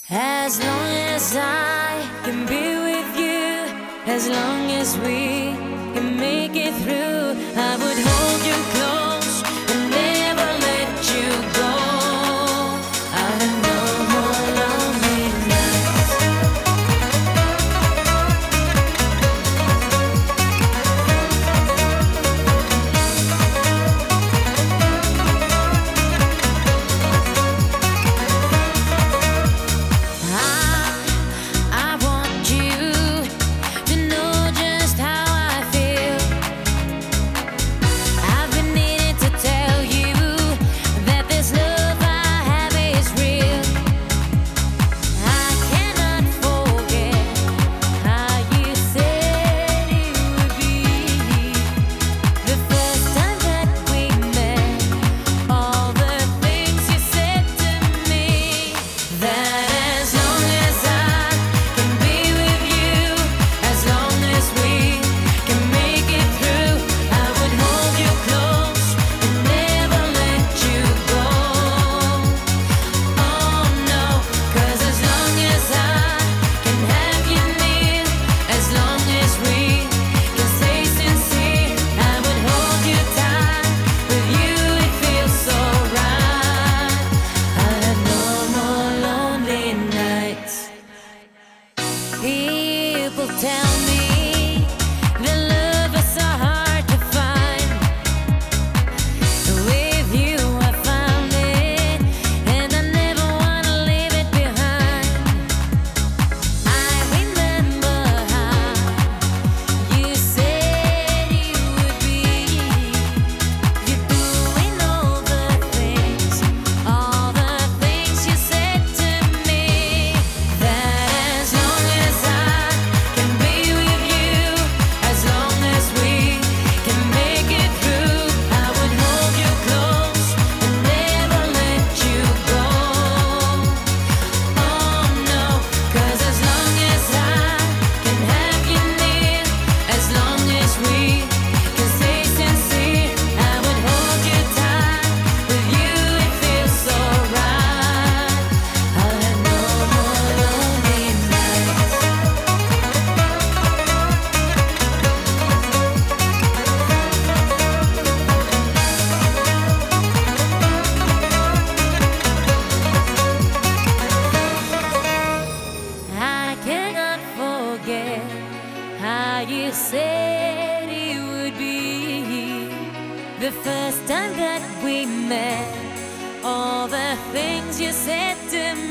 As long as I can be with you, as long as we can make it through, I would hold you close and never let you go. I have no more lonely nights. I want you to know just how I feel. I've been needing to tell you that this love I have is real. I cannot forget how you said it would be the first time that we met. All the things you said to me, that as long as I can be with you, as long as we can make it through, I would hold you close and never let you go. Oh no, 'cause as long as I can have you near, as long as we can stay sincere, I would hold you tight. With you it feels so right. I have no more lonely nights. People tell me that love is so hard to find. With you I found it, and I never wanna leave it behind. I remember how you said you would be. You're doing all the things you said to me. That as long as I can be with you, as long as we can make it through, I would hold you close and never let you go. Oh no, 'cause as long as I can have you near, as long as we can stay sincere, I would hold you tight. With you it feels so right. I'll have no more lonely nights. I cannot forget how you said it would be the first time that we met. All the things you said to